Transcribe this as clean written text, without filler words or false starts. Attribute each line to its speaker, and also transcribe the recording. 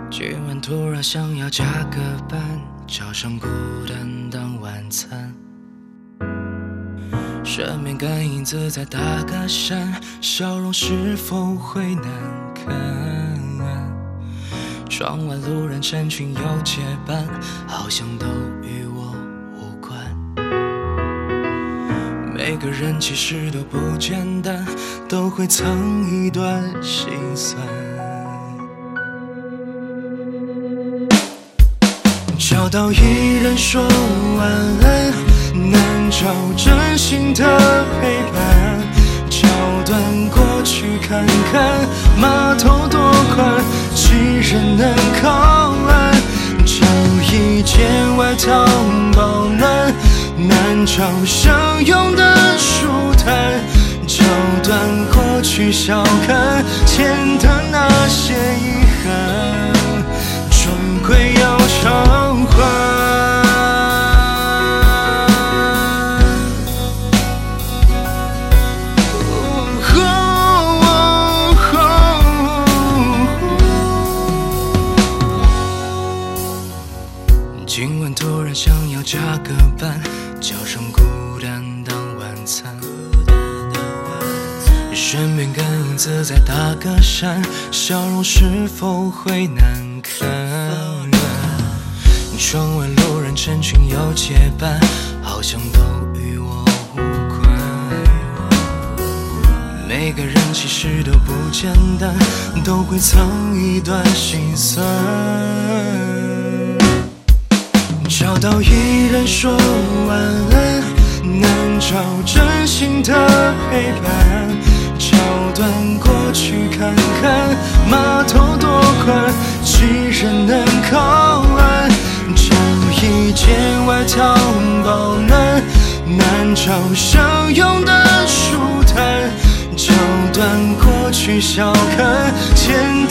Speaker 1: 今晚突然想要加个班，叫上孤单当晚餐。身边跟影子在打个闪，笑容是否会难看？窗外路人成群又结伴，好像都与我无关。每个人其实都不简单，都会藏一段心酸。找到一人说晚安，难找真心的陪伴。桥段过去看看，码头多宽，几人能靠岸？找一件外套保暖，难找相拥的舒坦。桥段过去笑看，前的那些遗憾，终归要偿还。今晚突然想要加个班，叫上孤单当晚餐。身边跟影子在打个闪，笑容是否会难看？窗外路人成群又结伴，好像都与我无关。每个人其实都不简单，都会藏一段心酸。找到一人说晚安，难找真心的陪伴。桥段过去看看，码头多宽，几人能靠岸？找一件外套保暖，难找相拥的舒坦。桥段过去笑看，前